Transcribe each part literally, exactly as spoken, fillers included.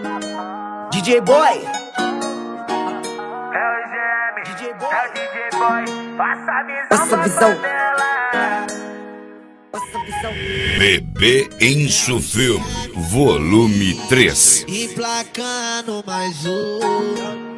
D J Boy. É o G M, D J Boy. é o D J Boy. Passa a visão, Passa a visão. favela. Passa a visão. Bebê Encho Filme, volume três. Emplacando mais um.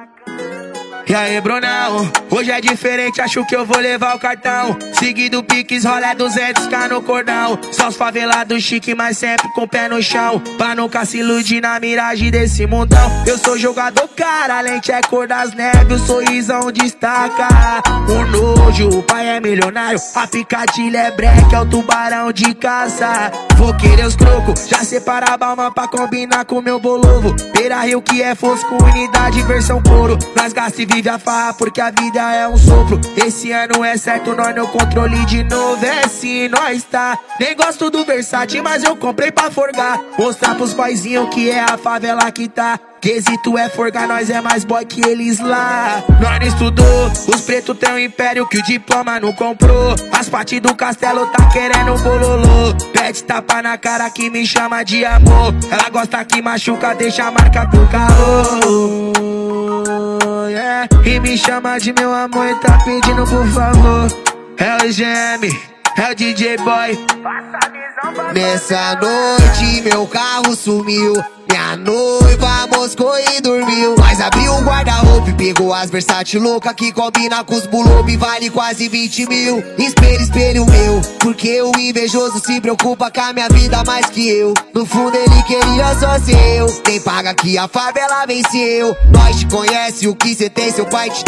E aí, Brunão, hoje é diferente, acho que eu vou levar o cartão. Seguido Pix, rola duzentos k no cordão. Só os favelados chique, mas sempre com o pé no chão, pra nunca se iludir na miragem desse mundão. Eu sou jogador, cara, a lente é cor das neves, o sorrisão destaca o nojo. O pai é milionário, a picadilha é breque, é o tubarão de caça. Vou querer os trocos, já separa a balma pra combinar com meu bolovo. Pera Rio que é fosco, unidade versão couro. Nós gasta e vive a farra porque a vida é um sopro. Esse ano é certo, nós no controle de novo. É sim, nós tá. Nem gosto do Versace, mas eu comprei pra forgar. Mostrar pros boyzinhos que é a favela que tá. Quesito é forgar, nós é mais boy que eles lá. Nós não estudou, os pretos têm um império que o diploma não comprou. As partes do castelo tá querendo bololô. Pede tapa na cara que me chama de amor. Ela gosta que machuca, deixa a marca pro carro. Yeah. E me chama de meu amor e tá pedindo por favor. É o G M, é o D J Boy. Passa a visão, favela. Nessa noite meu carro sumiu, minha noiva moscou e dormiu. Mas abriu um guarda-roupa e pegou as Versace louca que combina com os bulob e vale quase vinte mil. Espelho, espelho meu, porque o invejoso se preocupa com a minha vida mais que eu. No fundo ele queria só ser eu. Quem paga que a favela venceu. Nós te conhece, o que cê tem seu pai te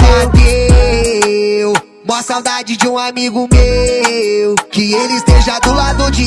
deu. Mó saudade de um amigo meu, que ele esteja do lado de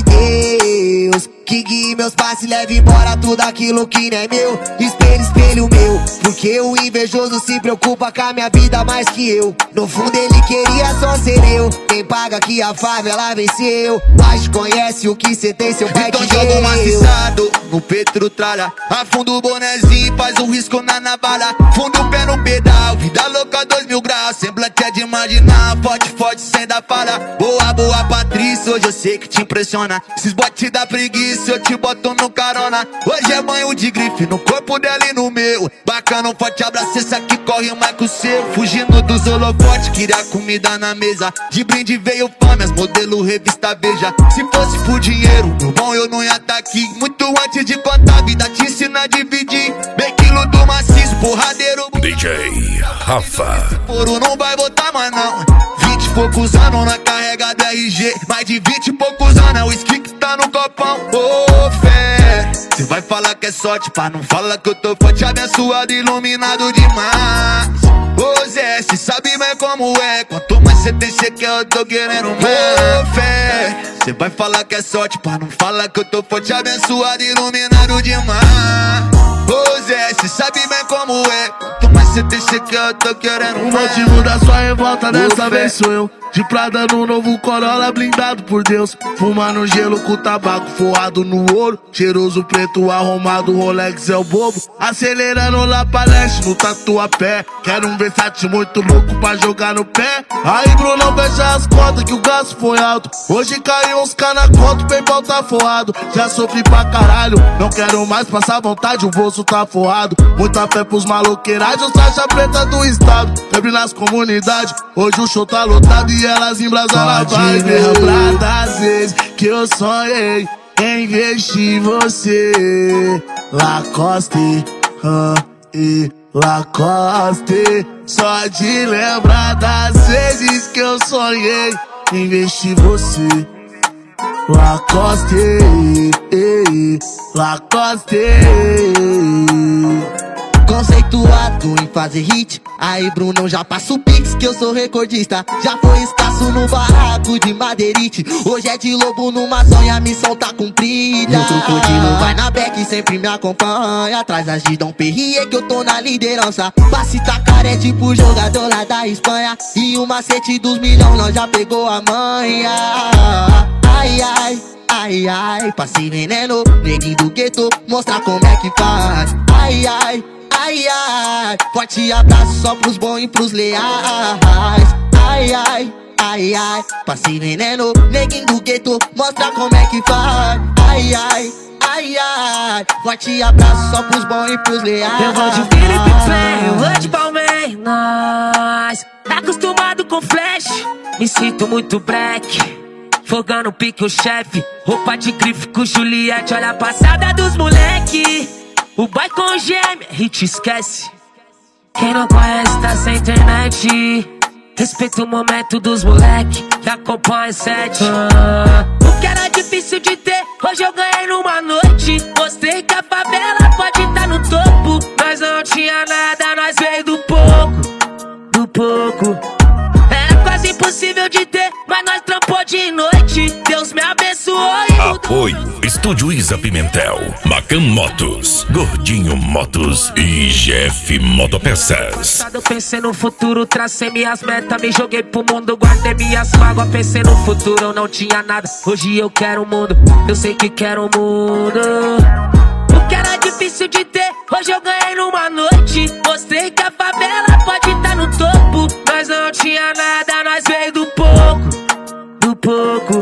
Deus, que guie meus passos e leve embora tudo aquilo que não é meu. Espelho, espelho meu, porque o invejoso se preocupa com a minha vida mais que eu. No fundo ele queria só ser eu. Quem paga que a favela venceu. Nós te conhece, o que cê tem seu pai então te deu. joga um maciçado no Petro tralha, afunda o bonezinho, faz um risco na navalha. Funda o pé no pedal, vida louca dois mil graus. Semblante é de imaginar, forte, forte, sem dar falha. Boa, boa Patrícia, hoje eu sei que te impressiona. Esses botes da preguiça eu te boto no carona. Hoje é banho de grife no corpo dela e no meu. Bacana, um forte abraço, esse aqui corre mais que o seu. Fugindo dos holofotes, queria comida na mesa. De brinde veio fome, as modelo revista Veja. Se fosse por dinheiro, meu bom, eu não ia tá aqui. Muito antes de contar a vida, te ensina a dividir. Bem quilo do maciço, porradeiro. D J Rafa. Ouro não vai botar mais não. Vinte e poucos anos na carrega da R G. Mais de vinte e poucos anos é o whisky que tá no copão. Ô oh, fé, cê vai falar que é sorte, pá, não fala que eu tô forte, abençoado, iluminado demais. Ô oh, Zé, cê sabe bem como é. Quanto mais cê tem, cê quer, eu tô querendo mais. Ô oh, fé, cê vai falar que é sorte, pá, não fala que eu tô forte, abençoado, iluminado demais. Ô Zé, cê sabe bem como é. Quanto mais cê tem, cê quer, eu tô querendo O mais. motivo da sua revolta dessa vez sou eu. De Prada no novo Corolla, blindado por Deus. Fumando gelo com tabaco forrado no ouro. Cheiroso preto arrumado, Rolex é o bobo. Acelerando lá pra leste no Tatuapé. Quero um Versace muito louco pra jogar no pé. Aí Brunão, fecha as contas que o gasto foi alto. Hoje caiu uns K na conta, o PayPal tá forrado. Já sofri pra caralho, não quero mais passar vontade, o bolso tá forrado. Muita fé pros maloqueiragens, faixa preta do estado. Febre nas comunidades, hoje o show tá lotado e elas embrasam na vibe. Pode lembrar das vezes que eu sonhei em investir em você. Lacoste, ah, e Lacoste. Só de lembrar das vezes que eu sonhei em investir em você. Lacoste, eh, Lacoste. Conceituado em fazer hit. Aí Brunão, já passa o pix que eu sou recordista. Já foi escasso no barraco de madeirite. Hoje é de lobo numa sonha, a missão tá cumprida. E o crocodilo vai na beck e sempre me acompanha. Atrás das de Dom Perrier que eu tô na liderança. Passe tacar é tipo jogador lá da Espanha. E o macete dos milhão nós já pegou a manha. Ai, ai, ai, ai, passe veneno, neguinho do gueto, mostrar como é que faz. Ai, ai, ai, ai, forte abraço só pros bons e pros leais. Ai, ai, ai, ai, passe veneno, neguinho do gueto, mostra como é que faz. Ai, ai, ai, ai. verdade. Forte abraço só pros bons e pros leais. Eu vou de Felipe Play, eu vou de Palmeiras. Acostumado com flash, me sinto muito black. Fogando pique o chefe, roupa de grife com Juliette. Olha a passada dos moleque, o boy com gêmea, hit esquece. Quem não conhece tá sem internet. Respeita o momento dos moleque que acompanha sete. ah. O que era difícil de ter, hoje eu ganhei numa noite. Mostrei que a favela pode estar no topo. Nós não tinha nada, nós veio do pouco, do pouco. Era quase impossível de ter, mas nós trampou de noite. Deus me abençoou e mudou. Apoio Estúdio Isa Pimentel, Macan Motos, Gordinho Motos e G F Motopeças. Eu pensei no futuro, tracei minhas metas, me joguei pro mundo, guardei minhas mágoas. Pensei no futuro, eu não tinha nada. Hoje eu quero o mundo, eu sei que quero o mundo. O que era difícil de ter, hoje eu ganhei numa noite. Mostrei que a favela pode estar no topo. Nós não tinha nada, nós veio do pouco, do pouco.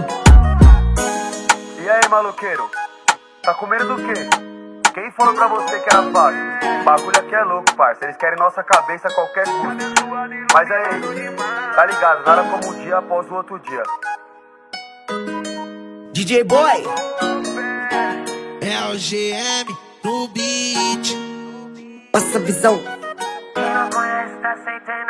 E aí, maluqueiro? Tá com medo do quê? Quem falou pra você que era fácil? O bagulho aqui é louco, parça. Eles querem nossa cabeça a qualquer custo. Mas aí, tá ligado? Nada como um dia após o outro dia. D J Boy. É o G M no beat. Nossa visão. Quem não conhece tá sem entender.